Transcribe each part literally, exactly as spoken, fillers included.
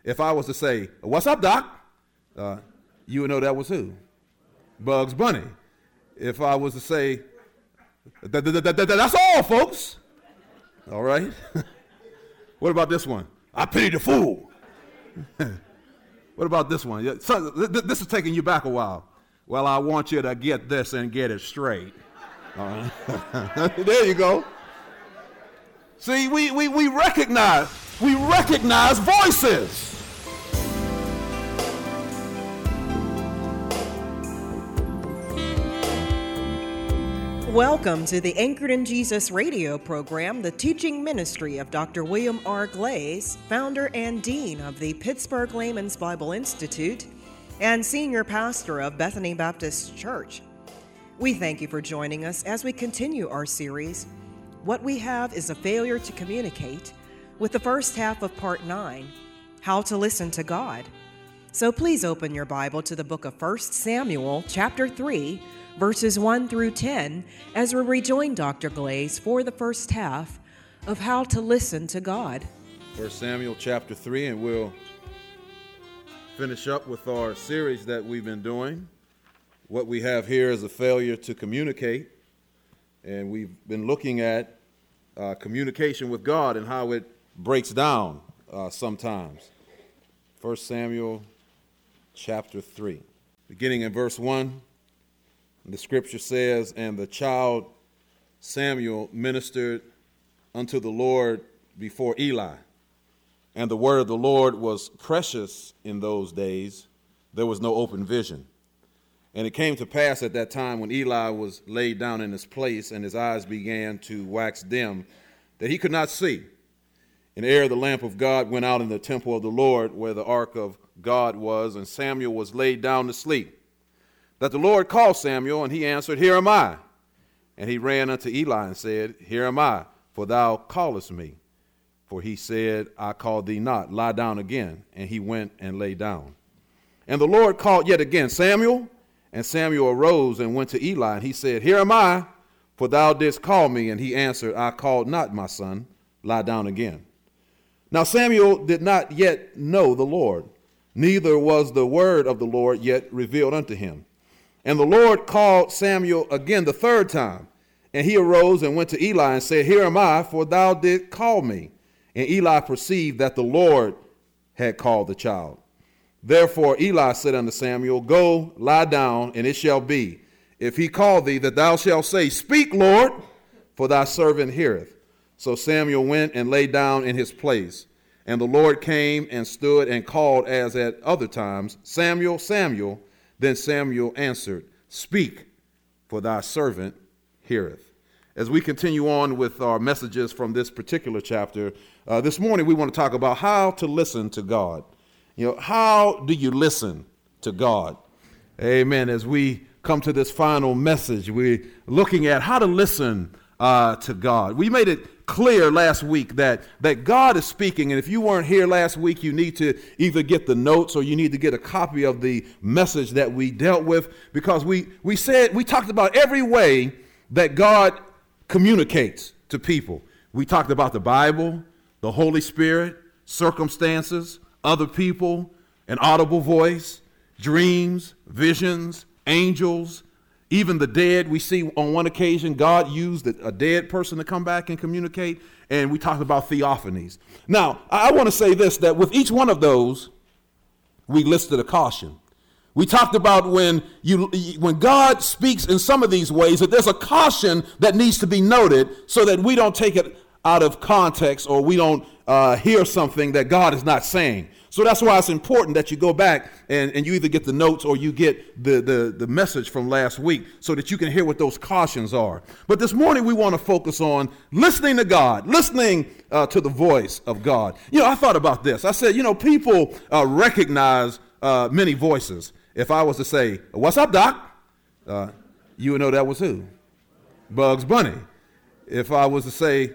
if I was to say, "What's up, Doc?" Uh, you would know that was who? Bugs Bunny. If I was to say, that, that, that, that, "That's all, folks." All right. What about this one? "I pity the fool." What about this one? So, this is taking you back a while. "Well, I want you to get this and get it straight." All right. There you go. See, we, we, we recognize, we recognize voices. Welcome to the Anchored in Jesus radio program, the teaching ministry of Doctor William R. Glaze, founder and dean of the Pittsburgh Layman's Bible Institute and senior pastor of Bethany Baptist Church. We thank you for joining us as we continue our series, What We Have is a Failure to Communicate, with the first half of part nine, How to Listen to God. So please open your Bible to the book of First Samuel, chapter three, verses one through ten, as we rejoin Doctor Glaze for the first half of How to Listen to God. First Samuel chapter three, and we'll finish up with our series that we've been doing. What we have here is a failure to communicate, and we've been looking at uh, communication with God and how it breaks down uh, sometimes. First Samuel chapter three, beginning in verse one. The scripture says, "And the child Samuel ministered unto the Lord before Eli. And the word of the Lord was precious in those days. There was no open vision. And it came to pass at that time when Eli was laid down in his place and his eyes began to wax dim, that he could not see. And ere the lamp of God went out in the temple of the Lord where the ark of God was, and Samuel was laid down to sleep. That the Lord called Samuel, and he answered, Here am I. And he ran unto Eli and said, Here am I, for thou callest me. For he said, I called thee not, lie down again. And he went and lay down. And the Lord called yet again, Samuel. And Samuel arose and went to Eli, and he said, Here am I, for thou didst call me. And he answered, I called not, my son, lie down again. Now Samuel did not yet know the Lord, neither was the word of the Lord yet revealed unto him. And the Lord called Samuel again the third time. And he arose and went to Eli and said, Here am I, for thou didst call me. And Eli perceived that the Lord had called the child. Therefore Eli said unto Samuel, Go, lie down, and it shall be, if he call thee, that thou shalt say, Speak, Lord, for thy servant heareth. So Samuel went and lay down in his place. And the Lord came and stood and called as at other times, Samuel, Samuel. Then Samuel answered, Speak, for thy servant heareth. As we continue on with our messages from this particular chapter, uh, this morning we want to talk about how to listen to God. You know, how do you listen to God? Amen. As we come to this final message, we're looking at how to listen uh, to God. We made it clear last week that, that God is speaking, and if you weren't here last week, you need to either get the notes or you need to get a copy of the message that we dealt with, because we, we said, we talked about every way that God communicates to people. We talked about the Bible, the Holy Spirit, circumstances, other people, an audible voice, dreams, visions, angels, even the dead. We see on one occasion God used a dead person to come back and communicate, and we talked about theophanies. Now, I want to say this, that with each one of those, we listed a caution. We talked about when you when God speaks in some of these ways, that there's a caution that needs to be noted so that we don't take it out of context or we don't uh, hear something that God is not saying. So that's why it's important that you go back and, and you either get the notes or you get the, the, the message from last week so that you can hear what those cautions are. But this morning we want to focus on listening to God, listening uh, to the voice of God. You know, I thought about this. I said, you know, people uh, recognize uh, many voices. If I was to say, What's up, Doc? Uh, you would know that was who? Bugs Bunny. If I was to say,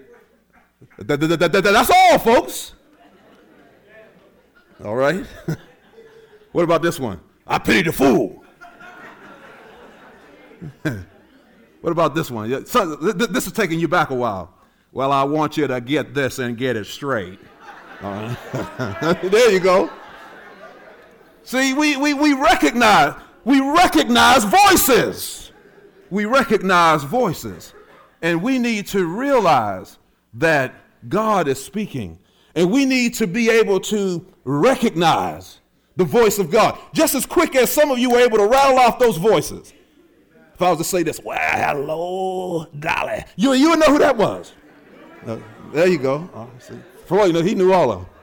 That's all, folks. All right. What about this one? I pity the fool. What about this one? So, this is taking you back a while. Well, I want you to get this and get it straight. All right. There you go. See, we, we, we recognize, we recognize voices. We recognize voices. And we need to realize that God is speaking. And we need to be able to recognize the voice of God. Just as quick as some of you were able to rattle off those voices. If I was to say this, well, hello, Dolly. You, you would know who that was. No, there you go. Oh, see. Floyd, he knew all of them.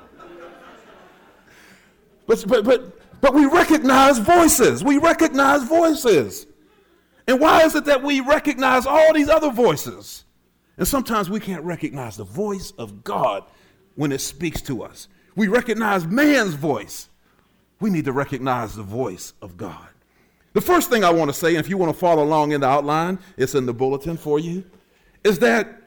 But, but, but, but we recognize voices. We recognize voices. And why is it that we recognize all these other voices? And sometimes we can't recognize the voice of God when it speaks to us. We recognize man's voice. We need to recognize the voice of God. The first thing I want to say, and if you want to follow along in the outline, it's in the bulletin for you, is that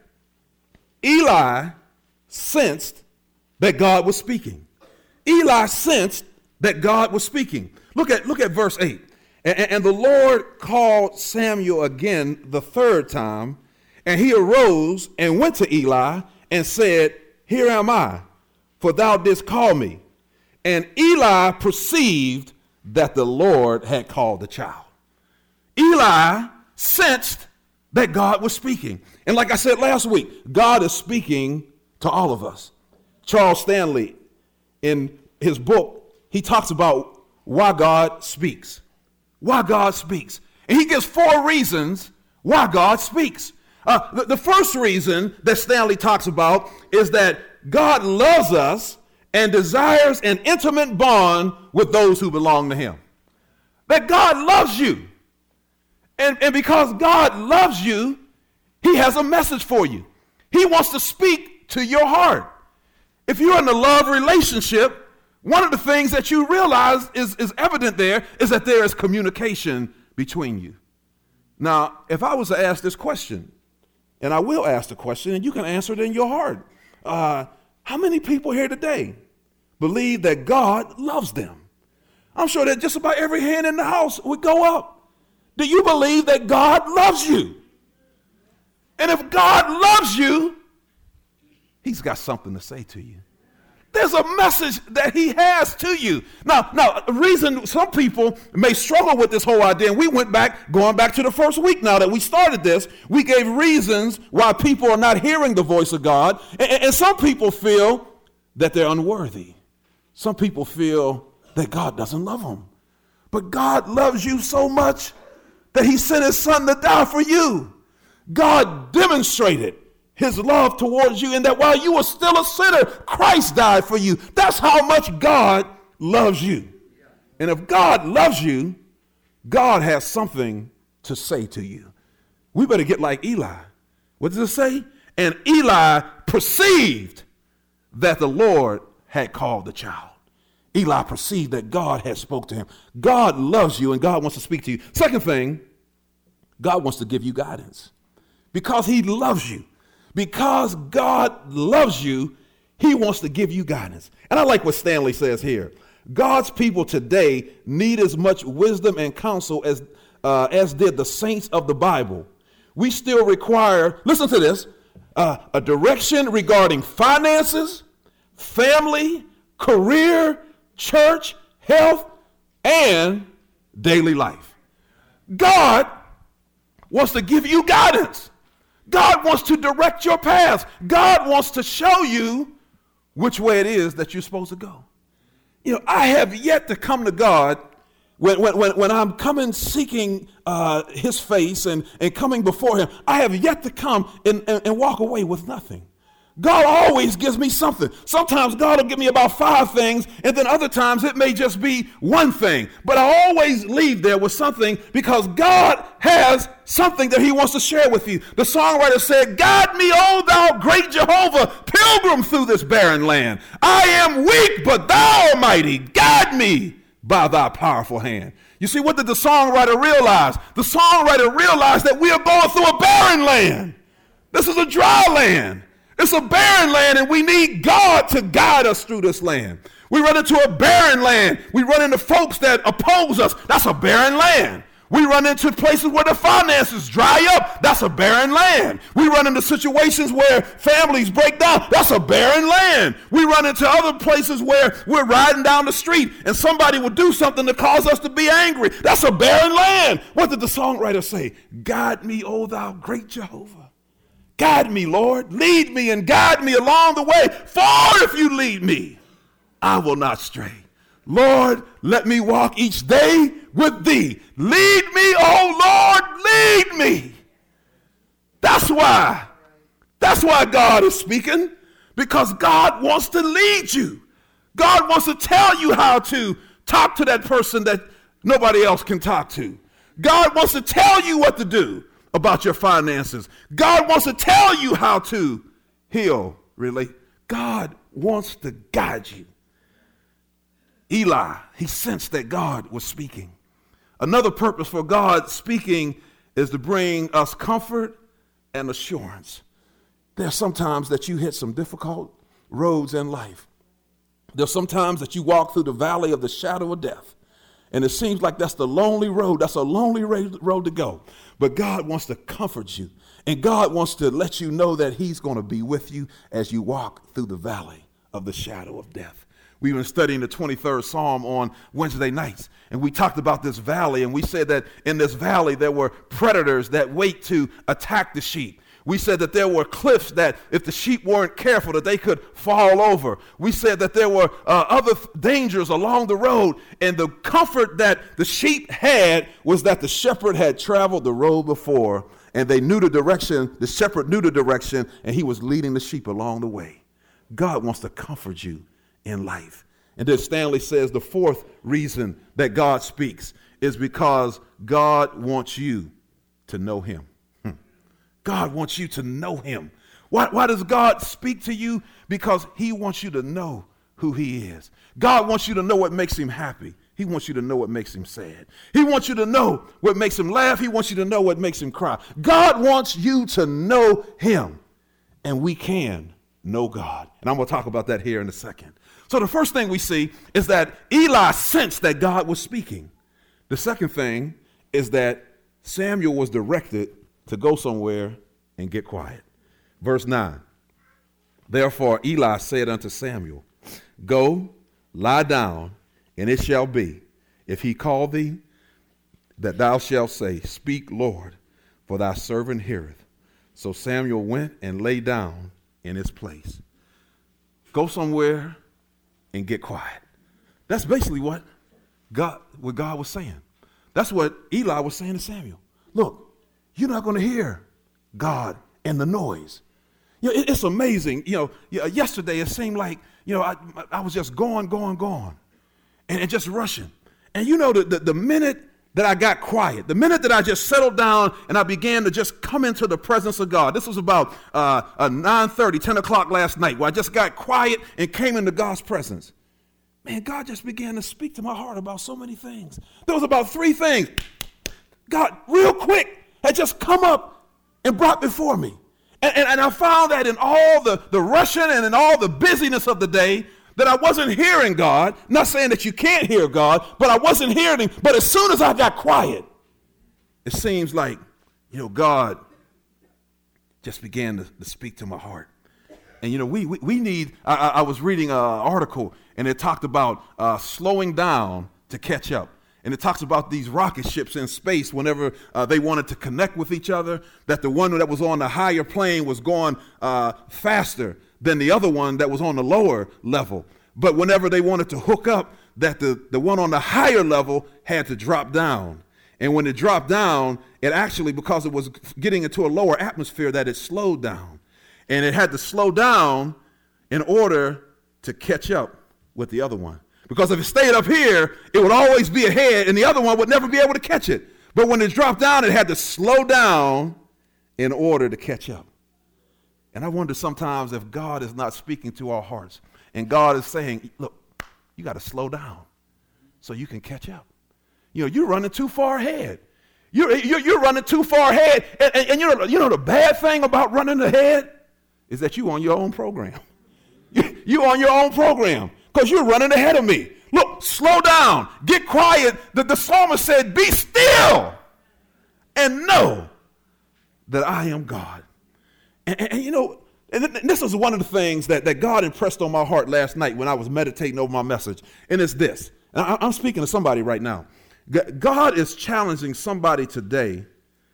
Eli sensed that God was speaking. Eli sensed that God was speaking. Look at, look at verse eight. And, and the Lord called Samuel again the third time, and he arose and went to Eli and said, here am I, for thou didst call me. And Eli perceived that the Lord had called the child. Eli sensed that God was speaking. And like I said last week, God is speaking to all of us. Charles Stanley, in his book, he talks about why God speaks. Why God speaks. And he gives four reasons why God speaks. Uh, the, the first reason that Stanley talks about is that God loves us and desires an intimate bond with those who belong to him. That God loves you. And, and because God loves you, he has a message for you. He wants to speak to your heart. If you're in a love relationship, one of the things that you realize is, is evident there is that there is communication between you. Now, if I was to ask this question, and I will ask the question, and you can answer it in your heart. Uh, how many people here today believe that God loves them? I'm sure that just about every hand in the house would go up. Do you believe that God loves you? And if God loves you, he's got something to say to you. There's a message that he has to you. Now, now, the reason some people may struggle with this whole idea, and we went back, going back to the first week now that we started this, we gave reasons why people are not hearing the voice of God. And, and some people feel that they're unworthy. Some people feel that God doesn't love them. But God loves you so much that he sent his son to die for you. God demonstrated his love towards you, and that while you were still a sinner, Christ died for you. That's how much God loves you. And if God loves you, God has something to say to you. We better get like Eli. What does it say? And Eli perceived that the Lord had called the child. Eli perceived that God had spoke to him. God loves you, and God wants to speak to you. Second thing, God wants to give you guidance because he loves you. Because God loves you, he wants to give you guidance. And I like what Stanley says here. God's people today need as much wisdom and counsel as, uh, as did the saints of the Bible. We still require, listen to this, uh, a direction regarding finances, family, career, church, health, and daily life. God wants to give you guidance. God wants to direct your path. God wants to show you which way it is that you're supposed to go. You know, I have yet to come to God when, when, when, when I'm coming seeking uh, his face and, and coming before him. I have yet to come and, and, and walk away with nothing. God always gives me something. Sometimes God will give me about five things, and then other times it may just be one thing. But I always leave there with something because God has something that he wants to share with you. The songwriter said, "Guide me, O thou great Jehovah, pilgrim through this barren land. I am weak, but thou art mighty. Guide me by thy powerful hand." You see, what did the songwriter realize? The songwriter realized that we are going through a barren land. This is a dry land. It's a barren land, and we need God to guide us through this land. We run into a barren land. We run into folks that oppose us. That's a barren land. We run into places where the finances dry up. That's a barren land. We run into situations where families break down. That's a barren land. We run into other places where we're riding down the street and somebody will do something to cause us to be angry. That's a barren land. What did the songwriter say? Guide me, O thou great Jehovah. Guide me, Lord. Lead me and guide me along the way. For if you lead me, I will not stray. Lord, let me walk each day with thee. Lead me, oh Lord, lead me. That's why. That's why God is speaking, because God wants to lead you. God wants to tell you how to talk to that person that nobody else can talk to. God wants to tell you what to do about your finances. God wants to tell you how to heal, really. God wants to guide you. Eli, he sensed that God was speaking. Another purpose for God speaking is to bring us comfort and assurance. There's sometimes that you hit some difficult roads in life. There's sometimes that you walk through the valley of the shadow of death, and it seems like that's the lonely road. That's a lonely road to go. But God wants to comfort you, and God wants to let you know that he's going to be with you as you walk through the valley of the shadow of death. We've been studying the twenty-third Psalm on Wednesday nights, and we talked about this valley, and we said that in this valley there were predators that wait to attack the sheep. We said that there were cliffs that if the sheep weren't careful that they could fall over. We said that there were uh, other th- dangers along the road, and the comfort that the sheep had was that the shepherd had traveled the road before, and they knew the direction, the shepherd knew the direction, and he was leading the sheep along the way. God wants to comfort you in life. And then Stanley says the fourth reason that God speaks is because God wants you to know him. Hmm. God wants you to know him. Why, why does God speak to you? Because he wants you to know who he is. God wants you to know what makes him happy. He wants you to know what makes him sad. He wants you to know what makes him laugh. He wants you to know what makes him cry. God wants you to know him. And we can know God. And I'm going to talk about that here in a second. So the first thing we see is that Eli sensed that God was speaking. The second thing is that Samuel was directed to go somewhere and get quiet. Verse nine, therefore Eli said unto Samuel, go, lie down, and it shall be, if he call thee, that thou shalt say, speak, Lord, for thy servant heareth. So Samuel went and lay down in his place. Go somewhere and get quiet. That's basically what God, what God was saying. That's what Eli was saying to Samuel. Look, you're not going to hear God and the noise. You know, it, it's amazing. You know, yesterday it seemed like, you know, I, I was just going, going, going, and, and just rushing. And you know, the, the, the minute that I got quiet, the minute that I just settled down and I began to just come into the presence of God. This was about uh, uh, nine thirty, ten o'clock last night, where I just got quiet and came into God's presence. Man, God just began to speak to my heart about so many things. There was about three things God, real quick, had just come up and brought before me. And, and, and I found that in all the, the rushing and in all the busyness of the day, that I wasn't hearing God. Not saying that you can't hear God, but I wasn't hearing him. But as soon as I got quiet, it seems like, you know, God just began to, to speak to my heart. And, you know, we we, we need, I, I was reading an article, and it talked about uh, slowing down to catch up. And it talks about these rocket ships in space whenever uh, they wanted to connect with each other, that the one that was on the higher plane was going uh, faster than the other one that was on the lower level. But whenever they wanted to hook up, that the, the one on the higher level had to drop down. And when it dropped down, it actually, because it was getting into a lower atmosphere, that it slowed down. And it had to slow down in order to catch up with the other one. Because if it stayed up here, it would always be ahead, and the other one would never be able to catch it. But when it dropped down, it had to slow down in order to catch up. And I wonder sometimes if God is not speaking to our hearts, and God is saying, look, you got to slow down so you can catch up. You know, you're running too far ahead. You're, you're, you're running too far ahead. And, and, and you know, you know the bad thing about running ahead is that you're on your own program. You, you're on your own program because you're running ahead of me. Look, slow down. Get quiet. The, the psalmist said, be still and know that I am God. And, and, and you know, and this is one of the things that, that God impressed on my heart last night when I was meditating over my message. And it's this. And I, I'm speaking to somebody right now. God is challenging somebody today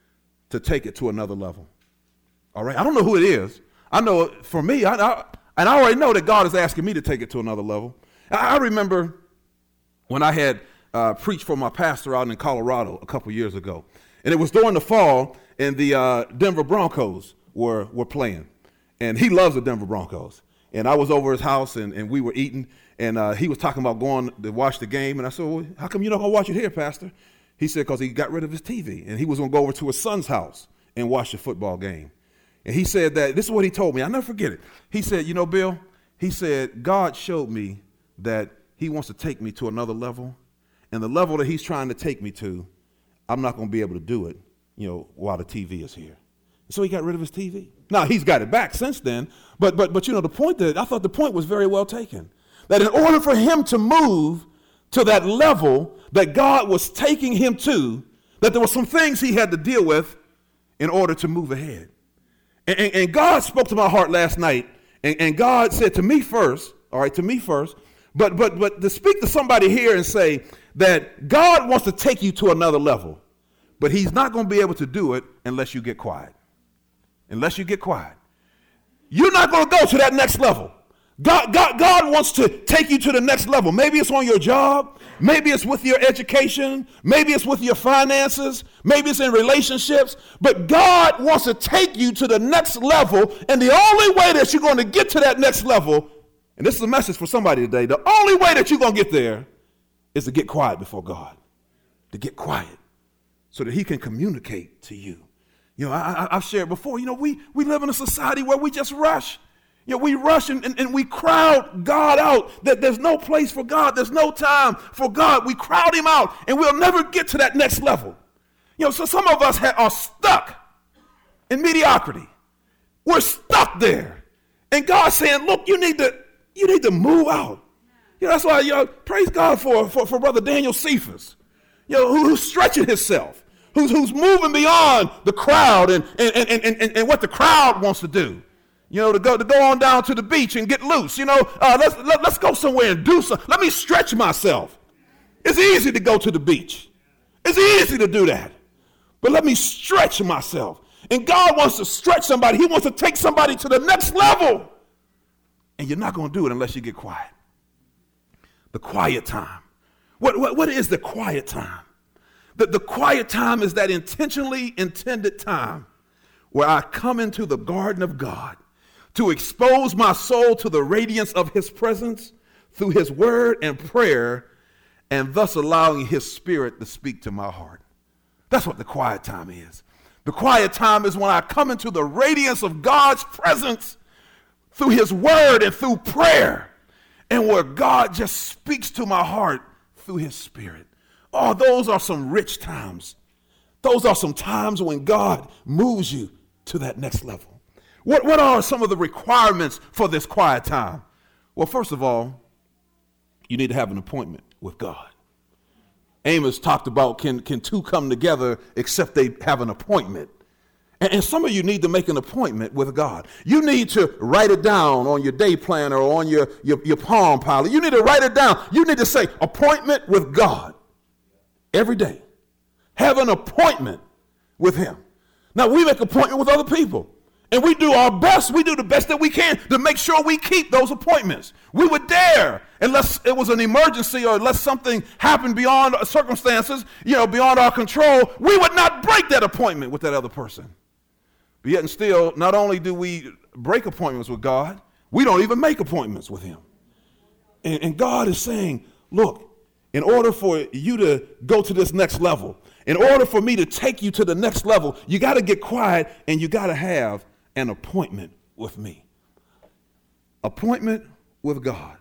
to take it to another level. All right? I don't know who it is. I know for me, I, I, and I already know that God is asking me to take it to another level. I, I remember when I had uh, preached for my pastor out in Colorado a couple years ago. And it was during the fall, and the uh, Denver Broncos were, were playing. And he loves the Denver Broncos. And I was over his house, and, and we were eating, and uh, he was talking about going to watch the game. And I said, well, how come you're not going to watch it here, Pastor? He said, because he got rid of his T V, and he was going to go over to his son's house and watch the football game. And he said that, this is what he told me. I'll never forget it. He said, you know, Bill, he said, God showed me that he wants to take me to another level. And the level that he's trying to take me to, I'm not going to be able to do it, you know, while the T V is here. So he got rid of his T V. Now, he's got it back since then. But, but, but you know, the point that I thought the point was very well taken. That in order for him to move to that level that God was taking him to, that there were some things he had to deal with in order to move ahead. And, and, and God spoke to my heart last night. And, and God said to me first, all right, to me first, but, but, but to speak to somebody here and say that God wants to take you to another level, but he's not going to be able to do it unless you get quiet. Unless you get quiet. You're not going to go to that next level. God, God, God wants to take you to the next level. Maybe it's on your job. Maybe it's with your education. Maybe it's with your finances. Maybe it's in relationships. But God wants to take you to the next level. And the only way that you're going to get to that next level, and this is a message for somebody today, the only way that you're going to get there is to get quiet before God. To get quiet so that he can communicate to you. You know, I, I, I've shared before, you know, we, we live in a society where we just rush. You know, we rush and, and, and we crowd God out. That there's no place for God. There's no time for God. We crowd him out, and we'll never get to that next level. You know, so some of us ha- are stuck in mediocrity. We're stuck there. And God's saying, look, you need to, you need to move out. You know, that's why, you know, praise God for, for, for Brother Daniel Cephas, you know, who, who's stretching himself. Who's, who's moving beyond the crowd and, and, and, and, and what the crowd wants to do. You know, to go to go on down to the beach and get loose. You know, uh, let's, let, let's go somewhere and do something. Let me stretch myself. It's easy to go to the beach. It's easy to do that. But let me stretch myself. And God wants to stretch somebody. He wants to take somebody to the next level. And you're not going to do it unless you get quiet. The quiet time. What, what, what is the quiet time? The, the quiet time is that intentionally intended time where I come into the garden of God to expose my soul to the radiance of his presence through his word and prayer, and thus allowing his spirit to speak to my heart. That's what the quiet time is. The quiet time is when I come into the radiance of God's presence through his word and through prayer, and where God just speaks to my heart through his spirit. Oh, those are some rich times. Those are some times when God moves you to that next level. What, what are some of the requirements for this quiet time? Well, first of all, you need to have an appointment with God. Amos talked about can, can two come together except they have an appointment. And, and some of you need to make an appointment with God. You need to write it down on your day planner or on your, your, your Palm Pilot. You need to write it down. You need to say appointment with God. Every day. Have an appointment with him. Now, we make appointment with other people. And we do our best. We do the best that we can to make sure we keep those appointments. We would dare, unless it was an emergency or unless something happened beyond circumstances, you know, beyond our control, we would not break that appointment with that other person. But yet and still, not only do we break appointments with God, we don't even make appointments with him. And, and God is saying, look, in order for you to go to this next level, in order for me to take you to the next level, you got to get quiet and you got to have an appointment with me. Appointment with God.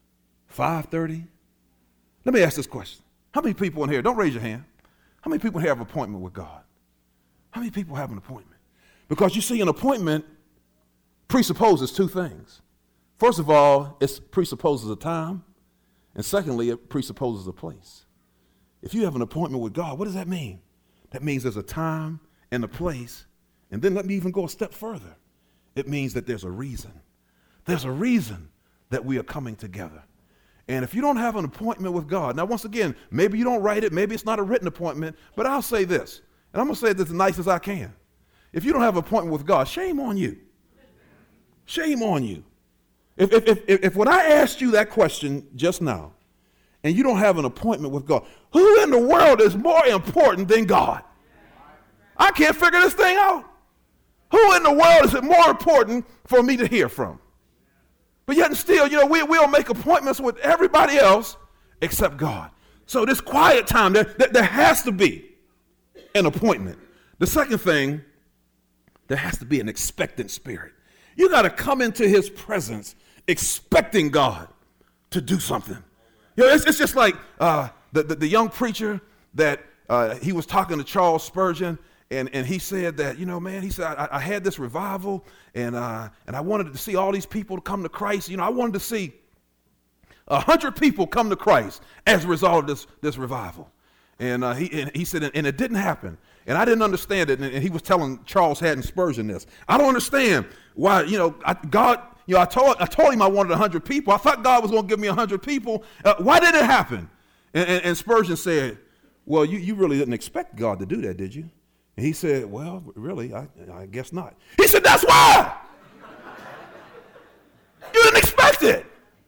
five thirty. Let me ask this question. How many people in here, don't raise your hand, how many people have an appointment with God? How many people have an appointment? Because you see, an appointment presupposes two things. First of all, it presupposes a time. And secondly, it presupposes a place. If you have an appointment with God, what does that mean? That means there's a time and a place. And then let me even go a step further. It means that there's a reason. There's a reason that we are coming together. And if you don't have an appointment with God, now once again, maybe you don't write it, maybe it's not a written appointment, but I'll say this, and I'm going to say this as nice as I can. If you don't have an appointment with God, shame on you. Shame on you. If, if, if, if when I asked you that question just now, and you don't have an appointment with God, who in the world is more important than God? I can't figure this thing out. Who in the world is it more important for me to hear from? But yet and still, you know, we, we'll make appointments with everybody else except God. So this quiet time, there, there, there has to be an appointment. The second thing, there has to be an expectant spirit. You got to come into his presence expecting God to do something. You know, it's, it's just like uh, the, the, the young preacher that uh, he was talking to Charles Spurgeon, and, and he said that, you know, man, he said, I, I had this revival, and uh, and I wanted to see all these people come to Christ. You know, I wanted to see a hundred people come to Christ as a result of this, this revival. And, uh, he, and he said, and it didn't happen. And I didn't understand it. And, and he was telling Charles Haddon Spurgeon this. I don't understand why, you know, I, God, you know, I told, I told him I wanted a hundred people. I thought God was going to give me a hundred people. Uh, why did it happen? And, and, and Spurgeon said, well, you, you really didn't expect God to do that, did you? And he said, well, really, I, I guess not. He said, that's why. You didn't expect it.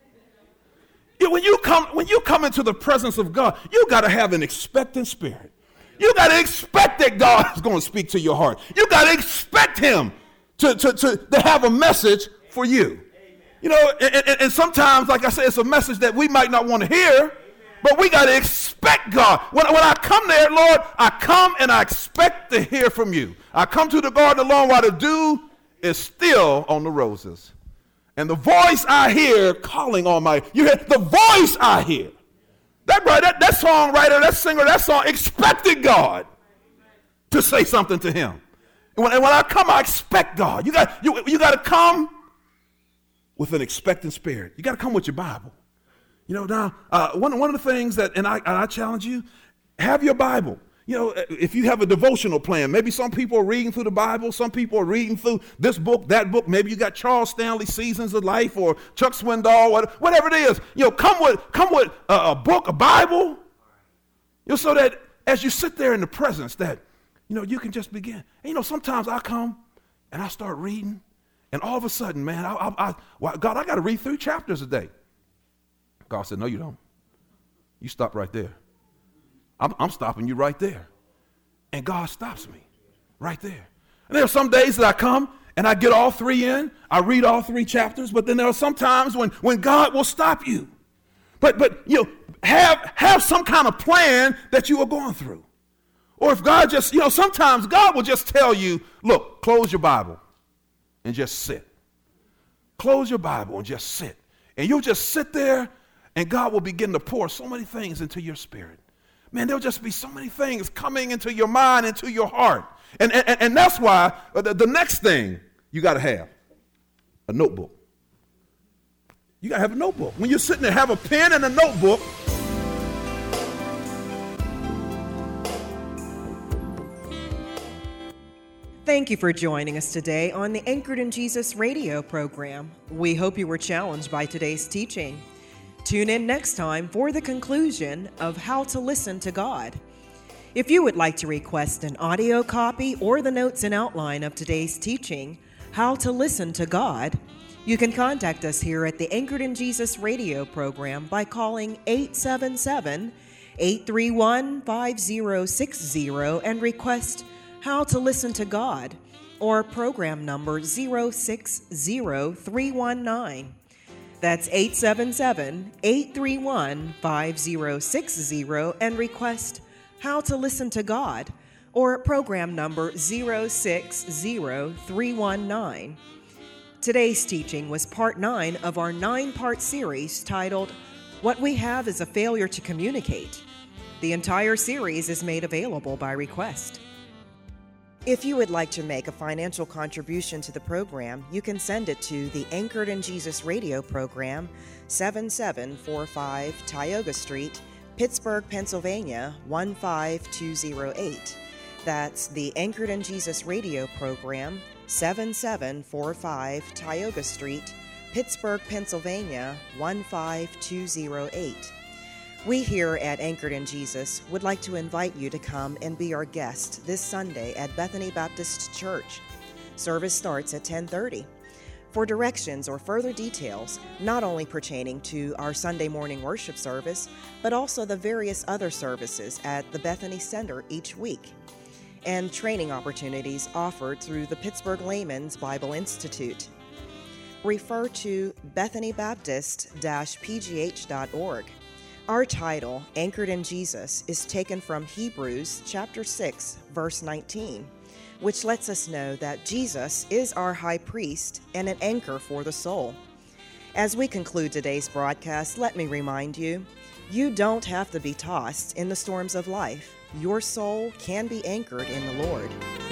You, when, you come, when you come into the presence of God, you got to have an expectant spirit. You got to expect that God is going to speak to your heart. You got to expect him to, to, to, to have a message for you. You know, and, and, and sometimes, like I said, it's a message that we might not want to hear, but we got to expect God. When, when I come there, Lord, I come and I expect to hear from you. I come to the garden alone while the dew is still on the roses. And the voice I hear calling on my, you hear the voice I hear. That, that, that songwriter, that singer, that song expected God to say something to him. And when, and when I come, I expect God. You got, you, you got to come with an expectant spirit. You got to come with your Bible. You know, now, uh, one, one of the things that, and I, and I challenge you, have your Bible. You know, if you have a devotional plan, maybe some people are reading through the Bible, some people are reading through this book, that book. Maybe you got Charles Stanley, Seasons of Life, or Chuck Swindoll, whatever it is. You know, come with, come with a, a book, a Bible, you know, so that as you sit there in the presence, that, you know, you can just begin. And, you know, sometimes I come and I start reading, and all of a sudden, man, I, I, I well, God, I got to read three chapters a day. God said, no, you don't. You stop right there. I'm, I'm stopping you right there. And God stops me right there. And there are some days that I come and I get all three in. I read all three chapters, but then there are some times when, when God will stop you. But, but you know, have, have some kind of plan that you are going through. Or if God just, you know, sometimes God will just tell you, look, close your Bible and just sit. Close your Bible and just sit. And you'll just sit there, and God will begin to pour so many things into your spirit. Man, there'll just be so many things coming into your mind, into your heart. And, and, and that's why the, the next thing you got to have, a notebook. You got to have a notebook. When you're sitting there, have a pen and a notebook. Thank you for joining us today on the Anchored in Jesus radio program. We hope you were challenged by today's teaching. Tune in next time for the conclusion of How to Listen to God. If you would like to request an audio copy or the notes and outline of today's teaching, How to Listen to God, you can contact us here at the Anchored in Jesus radio program by calling eight seven seven, eight three one, five zero six zero and request How to Listen to God or program number zero six zero three one nine. That's eight seven seven, eight three one, five zero six zero and request How to Listen to God or program number zero six zero three one nine. Today's teaching was part nine of our nine-part series titled, What We Have is a Failure to Communicate. The entire series is made available by request. If you would like to make a financial contribution to the program, you can send it to the Anchored in Jesus radio program, seven seven four five Tioga Street, Pittsburgh, Pennsylvania, one five two zero eight. That's the Anchored in Jesus radio program, seven seven four five Tioga Street, Pittsburgh, Pennsylvania, one five two zero eight. We here at Anchored in Jesus would like to invite you to come and be our guest this Sunday at Bethany Baptist Church. Service starts at ten thirty. For directions or further details, not only pertaining to our Sunday morning worship service, but also the various other services at the Bethany Center each week, and training opportunities offered through the Pittsburgh Layman's Bible Institute, refer to bethany baptist dash p g h dot org. Our title, Anchored in Jesus, is taken from Hebrews chapter six, verse nineteen, which lets us know that Jesus is our high priest and an anchor for the soul. As we conclude today's broadcast, let me remind you, you don't have to be tossed in the storms of life. Your soul can be anchored in the Lord.